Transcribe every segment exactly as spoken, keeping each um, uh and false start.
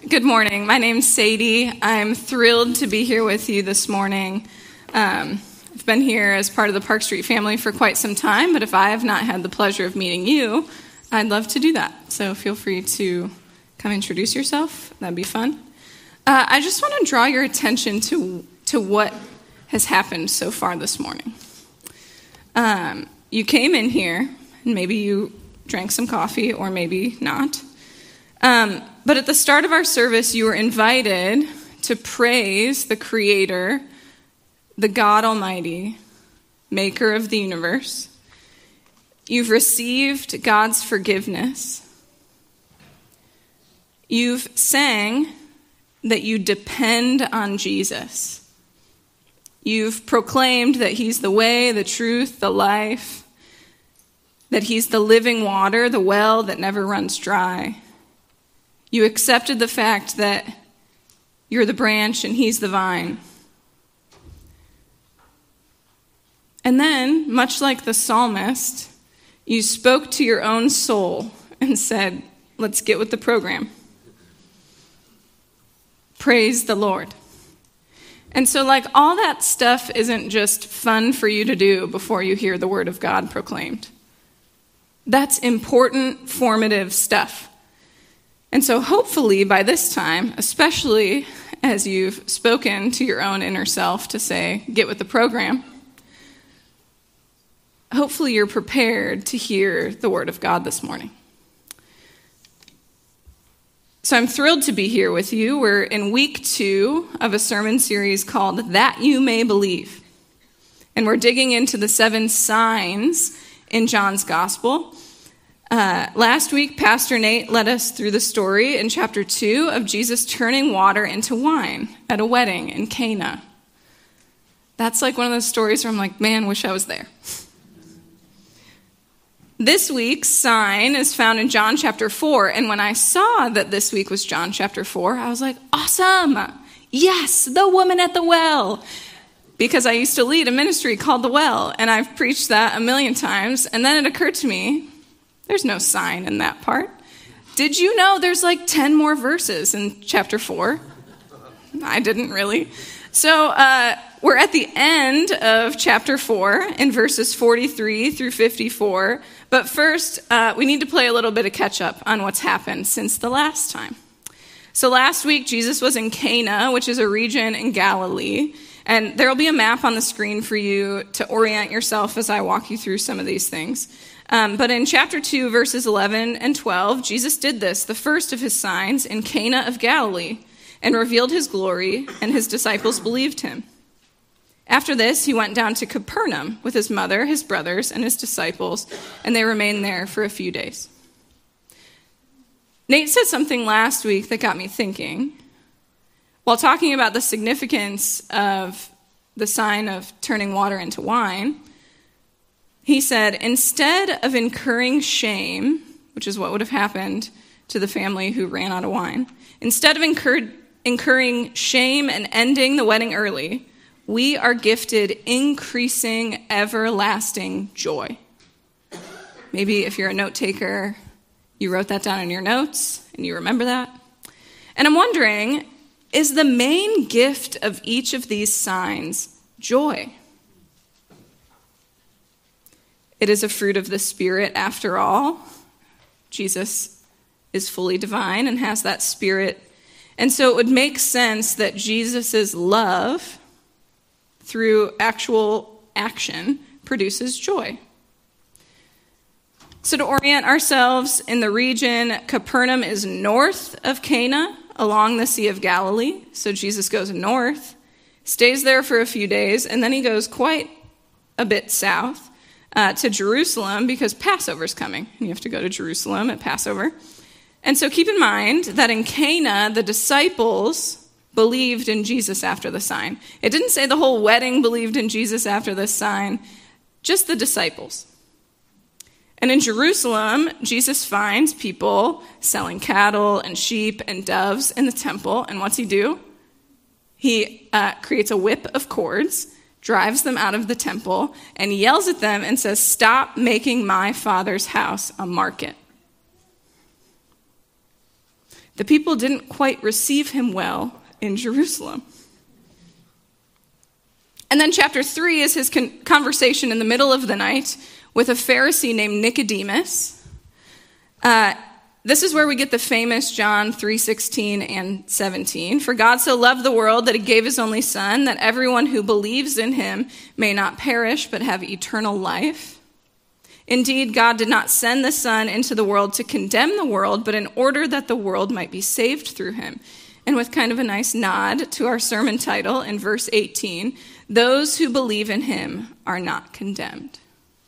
Good morning. My name's Sadie. I'm thrilled to be here with you this morning. Um, I've been here as part of the Park Street family for quite some time, but if I have not had the pleasure of meeting you, I'd love to do that. So feel free to come introduce yourself. That'd be fun. Uh, I just want to draw your attention to, to what has happened so far this morning. Um, you came in here, and maybe you drank some coffee, or maybe not. Um, but at the start of our service, you were invited to praise the Creator, the God Almighty, maker of the universe. You've received God's forgiveness. You've sang that you depend on Jesus. You've proclaimed that he's the way, the truth, the life, that he's the living water, the well that never runs dry. You accepted the fact that you're the branch and he's the vine. And then, much like the psalmist, you spoke to your own soul and said, let's get with the program. Praise the Lord. And so, like, all that stuff isn't just fun for you to do before you hear the word of God proclaimed. That's important, formative stuff. And so hopefully by this time, especially as you've spoken to your own inner self to say, get with the program, hopefully you're prepared to hear the word of God this morning. So I'm thrilled to be here with you. We're in week two of a sermon series called That You May Believe. And we're digging into the seven signs in John's gospel. Uh, last week, Pastor Nate led us through the story in chapter two of Jesus turning water into wine at a wedding in Cana. That's like one of those stories where I'm like, man, wish I was there. This week's sign is found in John chapter four, and when I saw that this week was John chapter four, I was like, awesome! Yes, the woman at the well! Because I used to lead a ministry called The Well, and I've preached that a million times, and then it occurred to me, there's no sign in that part. Did you know there's like ten more verses in chapter four? I didn't really. So uh, we're at the end of chapter four in verses forty-three through fifty-four. But first, uh, we need to play a little bit of catch up on what's happened since the last time. So last week, Jesus was in Cana, which is a region in Galilee. And there will be a map on the screen for you to orient yourself as I walk you through some of these things. Um, but in chapter two, verses eleven and twelve, Jesus did this, the first of his signs, in Cana of Galilee, and revealed his glory, and his disciples believed him. After this, he went down to Capernaum with his mother, his brothers, and his disciples, and they remained there for a few days. Nate said something last week that got me thinking. While talking about the significance of the sign of turning water into wine, he said, instead of incurring shame, which is what would have happened to the family who ran out of wine, instead of incurred, incurring shame and ending the wedding early, we are gifted increasing, everlasting joy. Maybe if you're a note taker, you wrote that down in your notes and you remember that. And I'm wondering, is the main gift of each of these signs joy? It is a fruit of the Spirit after all. Jesus is fully divine and has that Spirit. And so it would make sense that Jesus' love, through actual action, produces joy. So to orient ourselves in the region, Capernaum is north of Cana, along the Sea of Galilee. So Jesus goes north, stays there for a few days, and then he goes quite a bit south uh, to Jerusalem because Passover's coming, and you have to go to Jerusalem at Passover. And so keep in mind that in Cana, the disciples believed in Jesus after the sign. It didn't say the whole wedding believed in Jesus after this sign, just the disciples. And in Jerusalem, Jesus finds people selling cattle and sheep and doves in the temple. And what's he do? He uh, creates a whip of cords, drives them out of the temple, and yells at them and says, "Stop making my Father's house a market." the people didn't quite receive him well in Jerusalem. And then chapter three is his con- conversation in the middle of the night with a Pharisee named Nicodemus. Uh, this is where we get the famous John three sixteen and seventeen. For God so loved the world that he gave his only son, that everyone who believes in him may not perish but have eternal life. Indeed, God did not send the Son into the world to condemn the world, but in order that the world might be saved through him. And with kind of a nice nod to our sermon title in verse eighteen, those who believe in him are not condemned.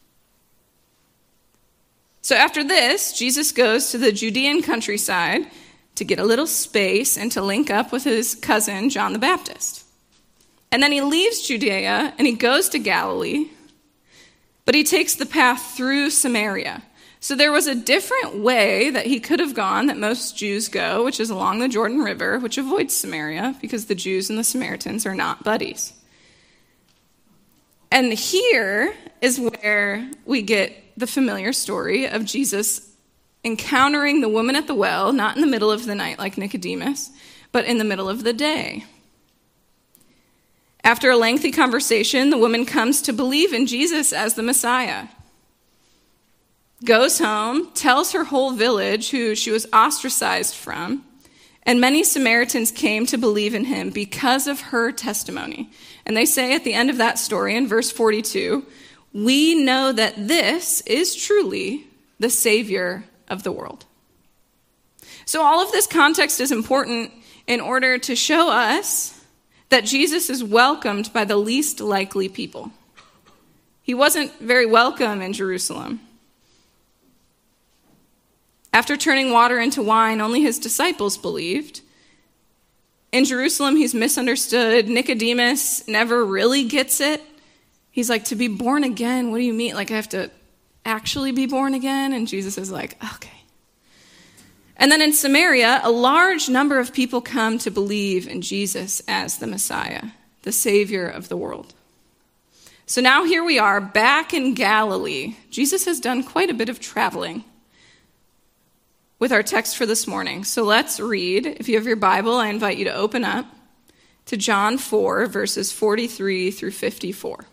So after this, Jesus goes to the Judean countryside to get a little space and to link up with his cousin, John the Baptist. And then he leaves Judea and he goes to Galilee, but he takes the path through Samaria. So there was a different way that he could have gone that most Jews go, which is along the Jordan River, which avoids Samaria because the Jews and the Samaritans are not buddies. And here is where we get the familiar story of Jesus encountering the woman at the well, not in the middle of the night like Nicodemus, but in the middle of the day. After a lengthy conversation, the woman comes to believe in Jesus as the Messiah. Goes home, tells her whole village who she was ostracized from, and many Samaritans came to believe in him because of her testimony. And they say at the end of that story in verse forty-two, we know that this is truly the Savior of the world. So all of this context is important in order to show us that Jesus is welcomed by the least likely people. He wasn't very welcome in Jerusalem. After turning water into wine, only his disciples believed. In Jerusalem, he's misunderstood. Nicodemus never really gets it. He's like, to be born again, what do you mean? Like, I have to actually be born again? And Jesus is like, okay. And then in Samaria, a large number of people come to believe in Jesus as the Messiah, the Savior of the world. So now here we are back in Galilee. Jesus has done quite a bit of traveling with our text for this morning. So let's read. If you have your Bible, I invite you to open up to John four, verses forty-three through fifty-four.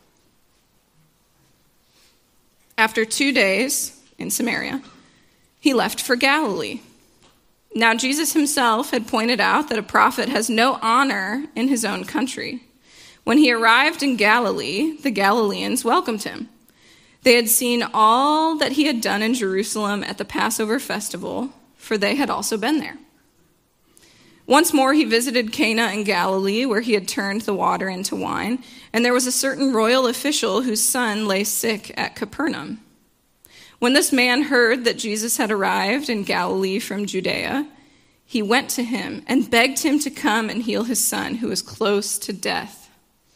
After two days in Samaria, he left for Galilee. Now Jesus himself had pointed out that a prophet has no honor in his own country. When he arrived in Galilee, the Galileans welcomed him. They had seen all that he had done in Jerusalem at the Passover festival, for they had also been there. Once more he visited Cana in Galilee, where he had turned the water into wine, and there was a certain royal official whose son lay sick at Capernaum. When this man heard that Jesus had arrived in Galilee from Judea, he went to him and begged him to come and heal his son, who was close to death.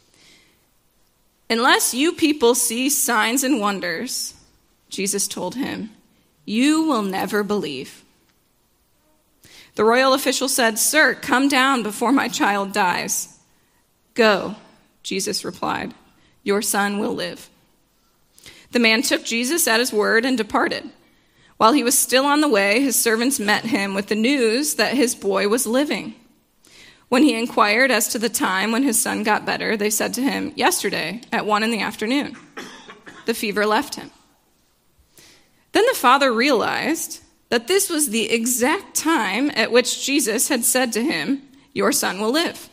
Unless you people see signs and wonders, Jesus told him, you will never believe. The royal official said, Sir, come down before my child dies. Go, Jesus replied, your son will live. The man took Jesus at his word and departed. While he was still on the way, his servants met him with the news that his boy was living. When he inquired as to the time when his son got better, they said to him, yesterday at one in the afternoon. The fever left him. Then the father realized that this was the exact time at which Jesus had said to him, your son will live.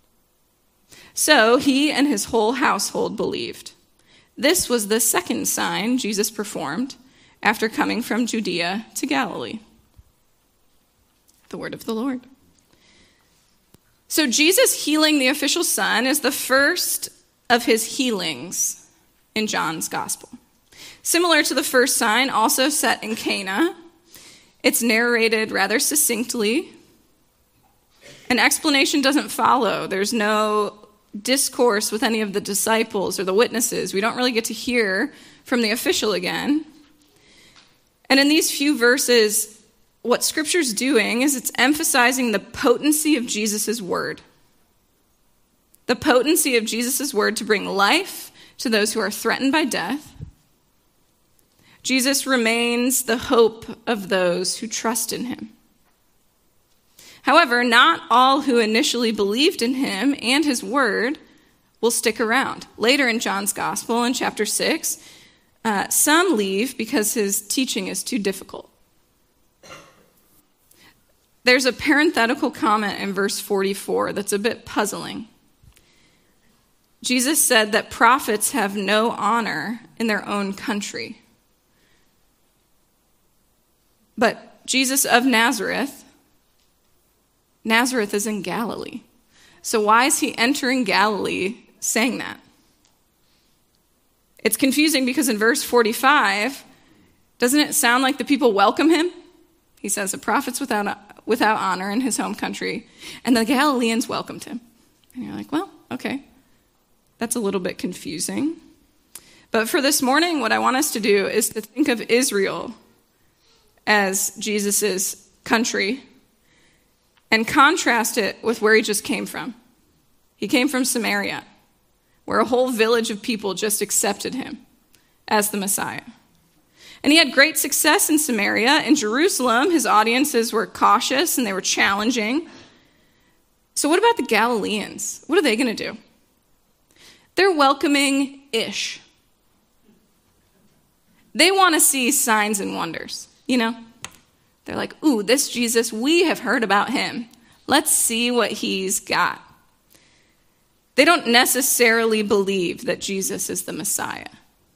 So he and his whole household believed. This was the second sign Jesus performed after coming from Judea to Galilee. The word of the Lord. So Jesus healing the official son is the first of his healings in John's gospel. Similar to the first sign, also set in Cana, it's narrated rather succinctly. An explanation doesn't follow. There's no discourse with any of the disciples or the witnesses. We don't really get to hear from the official again. And in these few verses, what Scripture's doing is it's emphasizing the potency of Jesus' word. The potency of Jesus' word to bring life to those who are threatened by death. Jesus remains the hope of those who trust in him. However, not all who initially believed in him and his word will stick around. Later in John's gospel, in chapter six, uh, some leave because his teaching is too difficult. There's a parenthetical comment in verse forty-four that's a bit puzzling. Jesus said that prophets have no honor in their own country. But Jesus of Nazareth, Nazareth is in Galilee. So why is he entering Galilee saying that? It's confusing because in verse forty-five, doesn't it sound like the people welcome him? He says, the prophets without, without honor in his home country, and the Galileans welcomed him. And you're like, well, okay. That's a little bit confusing. But for this morning, what I want us to do is to think of Israel as Jesus' country and contrast it with where he just came from. He came from Samaria, where a whole village of people just accepted him as the Messiah. And he had great success in Samaria. In Jerusalem, his audiences were cautious and they were challenging. So what about the Galileans? What are they going to do? They're welcoming-ish. They want to see signs and wonders, you know? They're like, ooh, this Jesus, we have heard about him. Let's see what he's got. They don't necessarily believe that Jesus is the Messiah.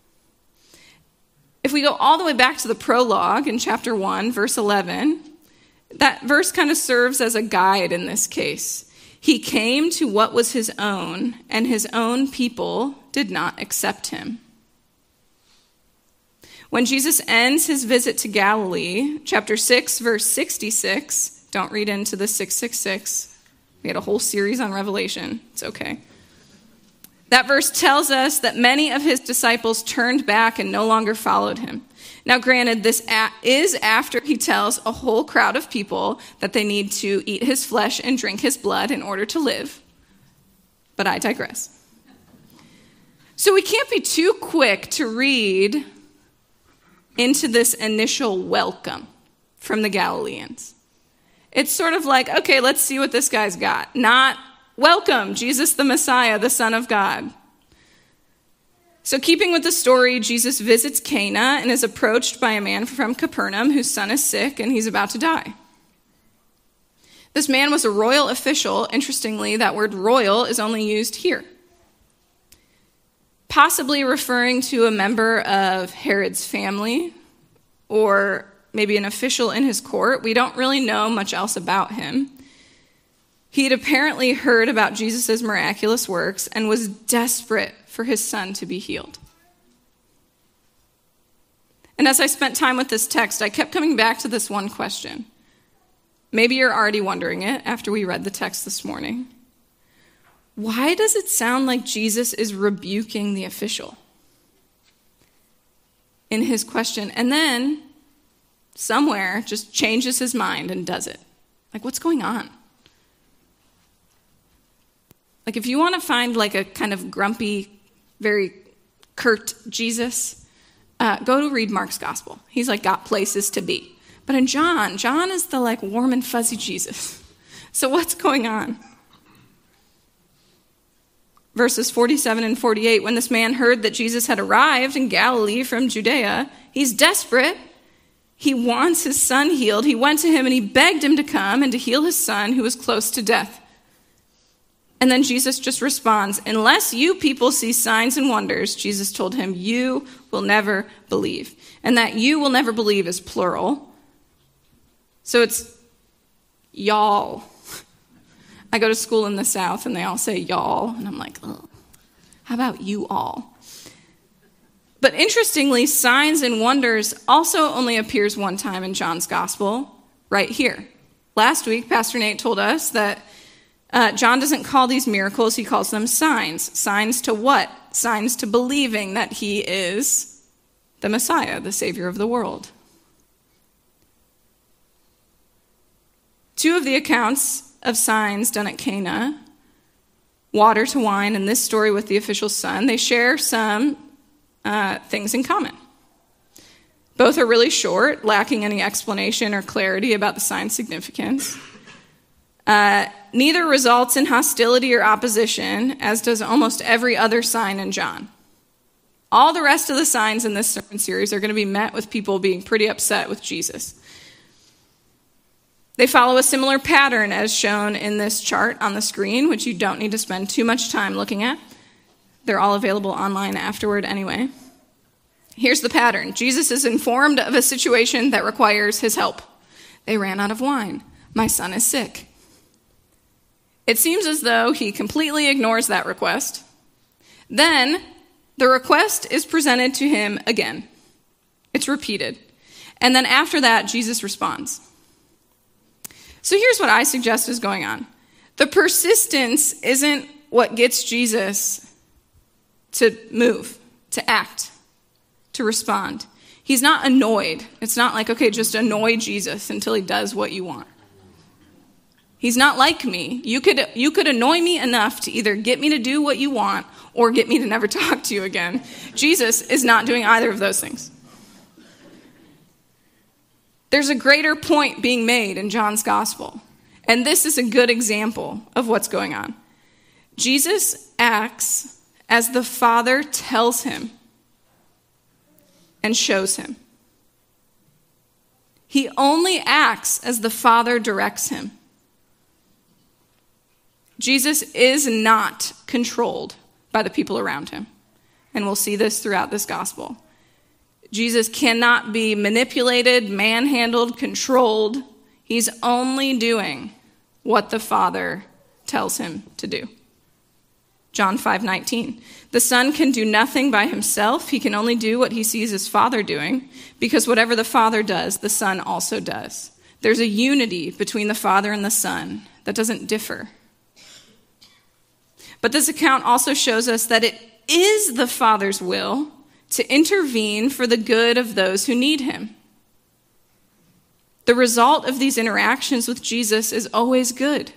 If we go all the way back to the prologue in chapter one, verse eleven, that verse kind of serves as a guide in this case. He came to what was his own, and his own people did not accept him. When Jesus ends his visit to Galilee, chapter six, verse sixty-six, don't read into the six six six. We had a whole series on Revelation. It's okay. That verse tells us that many of his disciples turned back and no longer followed him. Now, granted, this is after he tells a whole crowd of people that they need to eat his flesh and drink his blood in order to live. But I digress. So we can't be too quick to read into this initial welcome from the Galileans. It's sort of like, okay, let's see what this guy's got. Not, welcome, Jesus the Messiah, the Son of God. So keeping with the story, Jesus visits Cana and is approached by a man from Capernaum whose son is sick and he's about to die. This man was a royal official. Interestingly, that word royal is only used here, possibly referring to a member of Herod's family or maybe an official in his court. We don't really know much else about him. He had apparently heard about Jesus' miraculous works and was desperate for his son to be healed. And as I spent time with this text, I kept coming back to this one question. Maybe you're already wondering it after we read the text this morning. Why does it sound like Jesus is rebuking the official in his question, and then somewhere just changes his mind and does it? Like, what's going on? Like, if you want to find like a kind of grumpy, very curt Jesus, uh, go to read Mark's gospel. He's like got places to be. But in John, John is the like warm and fuzzy Jesus. So what's going on? Verses forty-seven and forty-eight, when this man heard that Jesus had arrived in Galilee from Judea, he's desperate. He wants his son healed. He went to him and he begged him to come and to heal his son who was close to death. And then Jesus just responds, unless you people see signs and wonders, Jesus told him, you will never believe. And that you will never believe is plural. So it's y'all. I go to school in the South and they all say y'all. And I'm like, ugh. How about you all? But interestingly, signs and wonders also only appears one time in John's gospel, right here. Last week, Pastor Nate told us that Uh, John doesn't call these miracles, he calls them signs. Signs to what? Signs to believing that he is the Messiah, the Savior of the world. Two of the accounts of signs done at Cana, water to wine, and this story with the official's son, they share some uh, things in common. Both are really short, lacking any explanation or clarity about the sign's significance. Uh, neither results in hostility or opposition, as does almost every other sign in John. All the rest of the signs in this sermon series are going to be met with people being pretty upset with Jesus. They follow a similar pattern as shown in this chart on the screen, which you don't need to spend too much time looking at. They're all available online afterward anyway. Here's the pattern. Jesus is informed of a situation that requires his help. They ran out of wine. My son is sick. It seems as though he completely ignores that request. Then the request is presented to him again. It's repeated. And then after that, Jesus responds. So here's what I suggest is going on. The persistence isn't what gets Jesus to move, to act, to respond. He's not annoyed. It's not like, okay, just annoy Jesus until he does what you want. He's not like me. You could you could annoy me enough to either get me to do what you want or get me to never talk to you again. Jesus is not doing either of those things. There's a greater point being made in John's gospel, and this is a good example of what's going on. Jesus acts as the Father tells him and shows him. He only acts as the Father directs him. Jesus is not controlled by the people around him. And we'll see this throughout this gospel. Jesus cannot be manipulated, manhandled, controlled. He's only doing what the Father tells him to do. John five nineteen. The Son can do nothing by himself. He can only do what he sees his Father doing, because whatever the Father does, the Son also does. There's a unity between the Father and the Son that doesn't differ. But this account also shows us that it is the Father's will to intervene for the good of those who need him. The result of these interactions with Jesus is always good.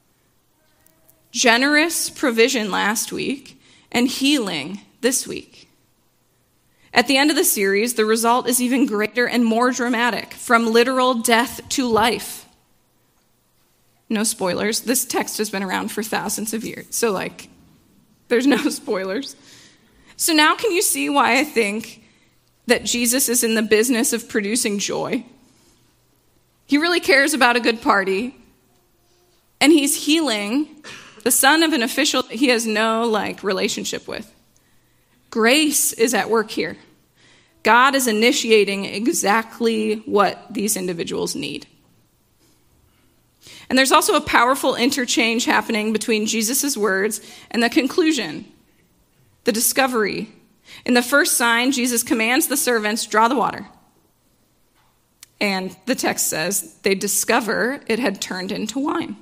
Generous provision last week and healing this week. At the end of the series, the result is even greater and more dramatic, from literal death to life. No spoilers. This text has been around for thousands of years. So, like, there's no spoilers. So now can you see why I think that Jesus is in the business of producing joy? He really cares about a good party. And he's healing the son of an official that he has no, like, relationship with. Grace is at work here. God is initiating exactly what these individuals need. And there's also a powerful interchange happening between Jesus' words and the conclusion, the discovery. In the first sign, Jesus commands the servants, draw the water. And the text says they discover it had turned into wine.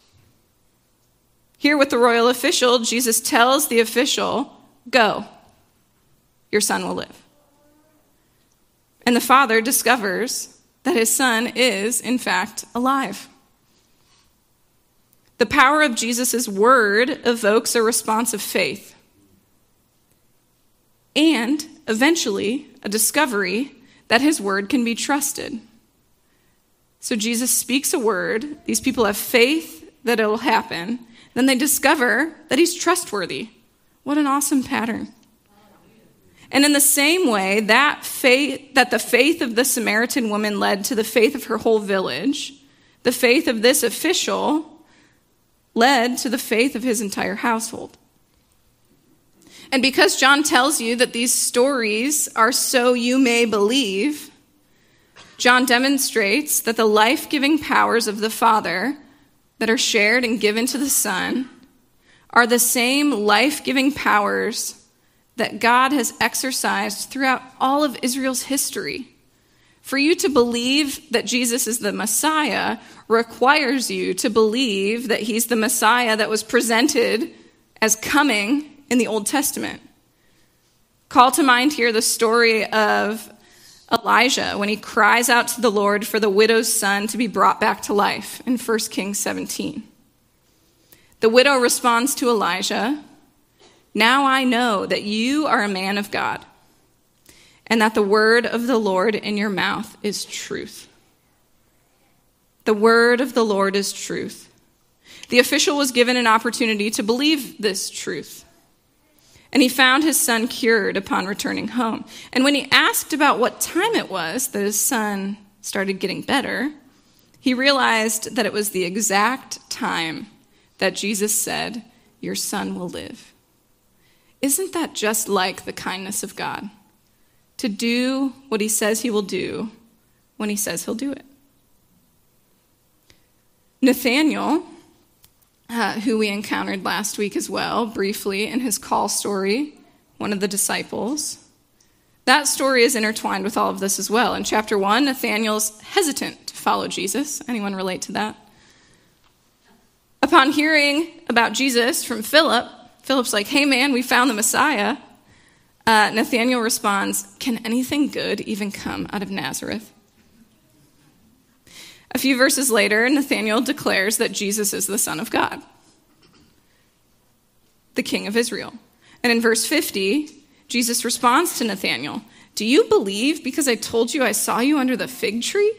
Here with the royal official, Jesus tells the official, go, your son will live. And the father discovers that his son is, in fact, alive. The power of Jesus' word evokes a response of faith. And, eventually, a discovery that his word can be trusted. So Jesus speaks a word. These people have faith that it will happen. Then they discover that he's trustworthy. What an awesome pattern. And in the same way, that faith, that the faith of the Samaritan woman led to the faith of her whole village, the faith of this official led to the faith of his entire household. And because John tells you that these stories are so you may believe, John demonstrates that the life-giving powers of the Father that are shared and given to the Son are the same life-giving powers that God has exercised throughout all of Israel's history. For you to believe that Jesus is the Messiah requires you to believe that he's the Messiah that was presented as coming in the Old Testament. Call to mind here the story of Elijah when he cries out to the Lord for the widow's son to be brought back to life in First Kings seventeen. The widow responds to Elijah, now I know that you are a man of God, and that the word of the Lord in your mouth is truth. The word of the Lord is truth. The official was given an opportunity to believe this truth. And he found his son cured upon returning home. And when he asked about what time it was that his son started getting better, he realized that it was the exact time that Jesus said, "Your son will live." Isn't that just like the kindness of God? To do what he says he will do when he says he'll do it. Nathanael, uh, who we encountered last week as well, briefly in his call story, one of the disciples, that story is intertwined with all of this as well. In chapter one, Nathanael's hesitant to follow Jesus. Anyone relate to that? Upon hearing about Jesus from Philip, Philip's like, "Hey man, we found the Messiah." Uh, Nathanael responds, "Can anything good even come out of Nazareth?" A few verses later, Nathanael declares that Jesus is the Son of God, the King of Israel. And in verse fifty, Jesus responds to Nathanael, "Do you believe because I told you I saw you under the fig tree?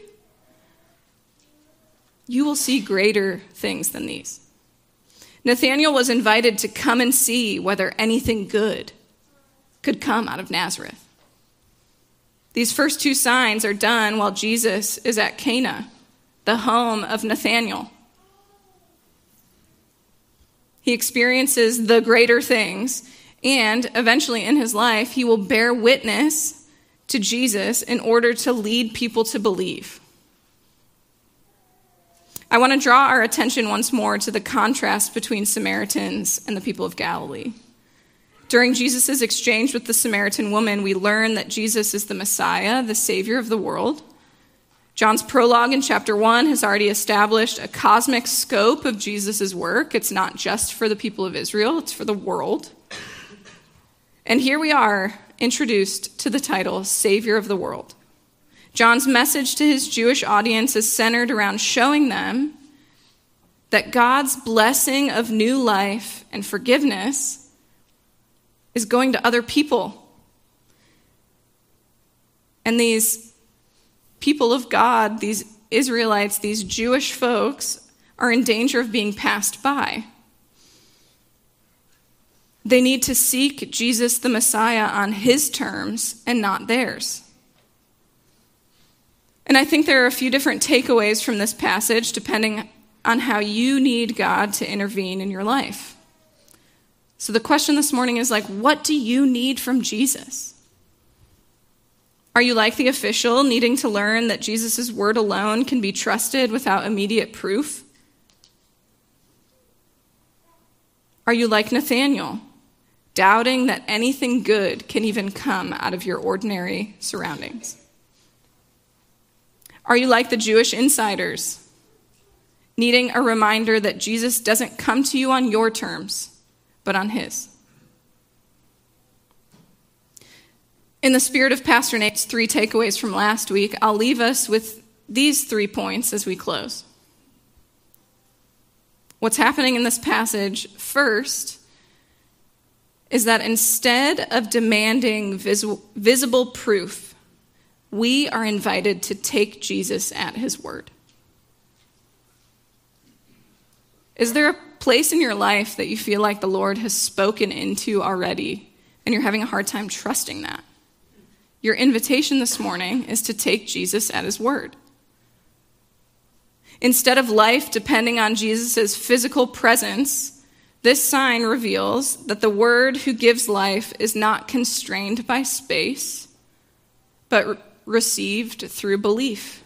You will see greater things than these." Nathanael was invited to come and see whether anything good could come out of Nazareth. These first two signs are done while Jesus is at Cana, the home of Nathanael. He experiences the greater things, and eventually in his life, he will bear witness to Jesus in order to lead people to believe. I want to draw our attention once more to the contrast between Samaritans and the people of Galilee. During Jesus' exchange with the Samaritan woman, we learn that Jesus is the Messiah, the Savior of the world. John's prologue in chapter one has already established a cosmic scope of Jesus' work. It's not just for the people of Israel, it's for the world. And here we are, introduced to the title, Savior of the World. John's message to his Jewish audience is centered around showing them that God's blessing of new life and forgiveness is going to other people. And these people of God, these Israelites, these Jewish folks, are in danger of being passed by. They need to seek Jesus the Messiah on his terms and not theirs. And I think there are a few different takeaways from this passage depending on how you need God to intervene in your life. So the question this morning is like, what do you need from Jesus? Are you like the official, needing to learn that Jesus' word alone can be trusted without immediate proof? Are you like Nathanael, doubting that anything good can even come out of your ordinary surroundings? Are you like the Jewish insiders, needing a reminder that Jesus doesn't come to you on your terms, but on his? In the spirit of Pastor Nate's three takeaways from last week, I'll leave us with these three points as we close. What's happening in this passage, first, is that instead of demanding vis- visible proof, we are invited to take Jesus at his word. Is there a place in your life that you feel like the Lord has spoken into already, and you're having a hard time trusting that? Your invitation this morning is to take Jesus at his word. Instead of life depending on Jesus' physical presence, this sign reveals that the word who gives life is not constrained by space, but re- received through belief.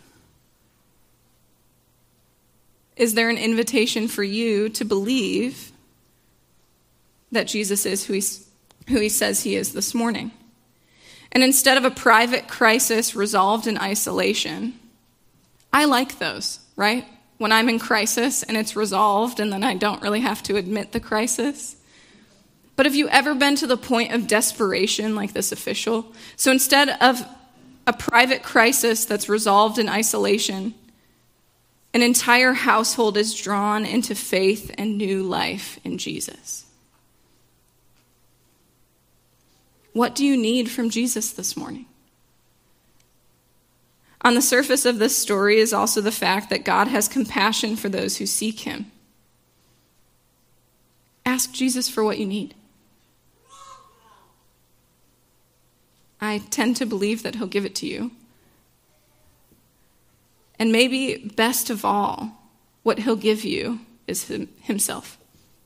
Is there an invitation for you to believe that Jesus is who he, who he says he is this morning? And instead of a private crisis resolved in isolation, I like those, right? When I'm in crisis and it's resolved and then I don't really have to admit the crisis. But have you ever been to the point of desperation like this official? So instead of a private crisis that's resolved in isolation, an entire household is drawn into faith and new life in Jesus. What do you need from Jesus this morning? On the surface of this story is also the fact that God has compassion for those who seek him. ask Jesus for what you need. I tend to believe that he'll give it to you. And maybe best of all, what he'll give you is him, himself.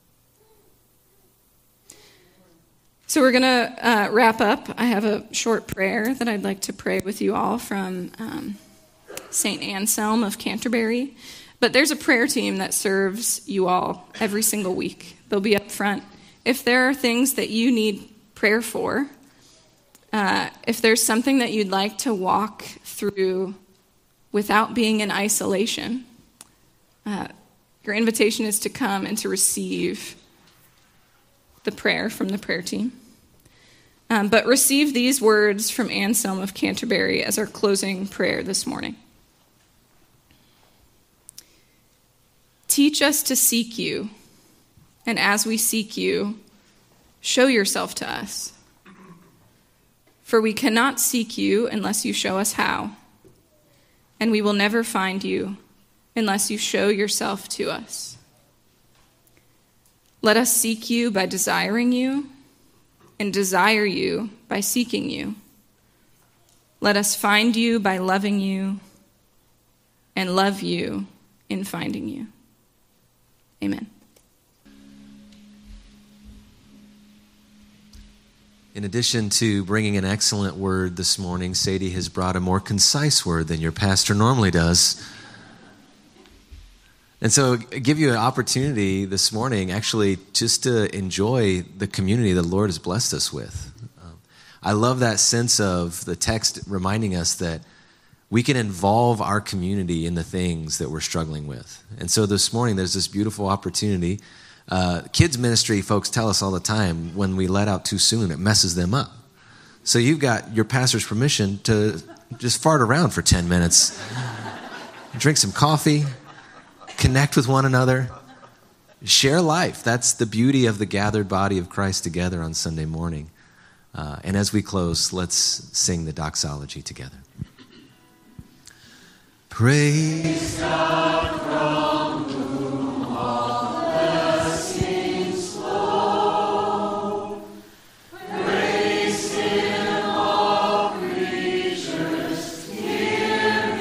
So we're going to uh, wrap up. I have a short prayer that I'd like to pray with you all from um, Saint Anselm of Canterbury. But there's a prayer team that serves you all every single week. They'll be up front. If there are things that you need prayer for, uh, if there's something that you'd like to walk through without being in isolation, uh, your invitation is to come and to receive the prayer from the prayer team. Um, but receive these words from Anselm of Canterbury as our closing prayer this morning. Teach us to seek you, and as we seek you, show yourself to us. For we cannot seek you unless you show us how, and we will never find you unless you show yourself to us. Let us seek you by desiring you, and desire you by seeking you. Let us find you by loving you, and love you in finding you. Amen. In addition to bringing an excellent word this morning, Sadie has brought a more concise word than your pastor normally does. And so I give you an opportunity this morning actually just to enjoy the community the Lord has blessed us with. Um, I love that sense of the text reminding us that we can involve our community in the things that we're struggling with. And so this morning there's this beautiful opportunity. Uh, kids ministry folks tell us all the time when we let out too soon, it messes them up. So you've got your pastor's permission to just fart around for ten minutes, drink some coffee, connect with one another, share life. That's the beauty of the gathered body of Christ together on Sunday morning. Uh, and as we close, let's sing the doxology together. Praise God from whom all blessings flow. Praise Him, all creatures here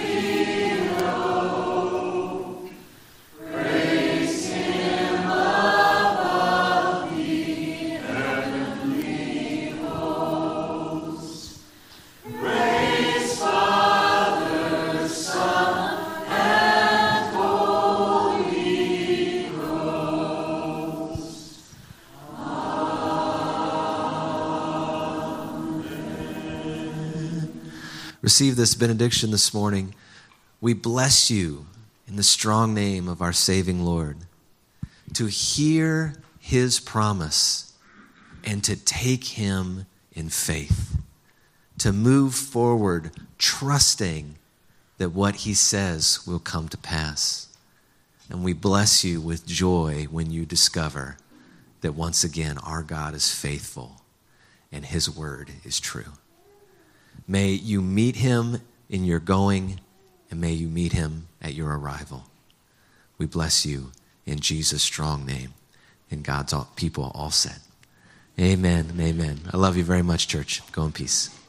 below. Praise Him above the heavenly hosts. Praise Father, Son, receive this benediction this morning. We bless you in the strong name of our saving Lord, to hear his promise and to take him in faith, to move forward trusting that what he says will come to pass. And we bless you with joy when you discover that once again our God is faithful and his word is true. May you meet him in your going, and may you meet him at your arrival. We bless you in Jesus' strong name. And God's all, people all said, amen and amen. I love you very much, church. Go in peace.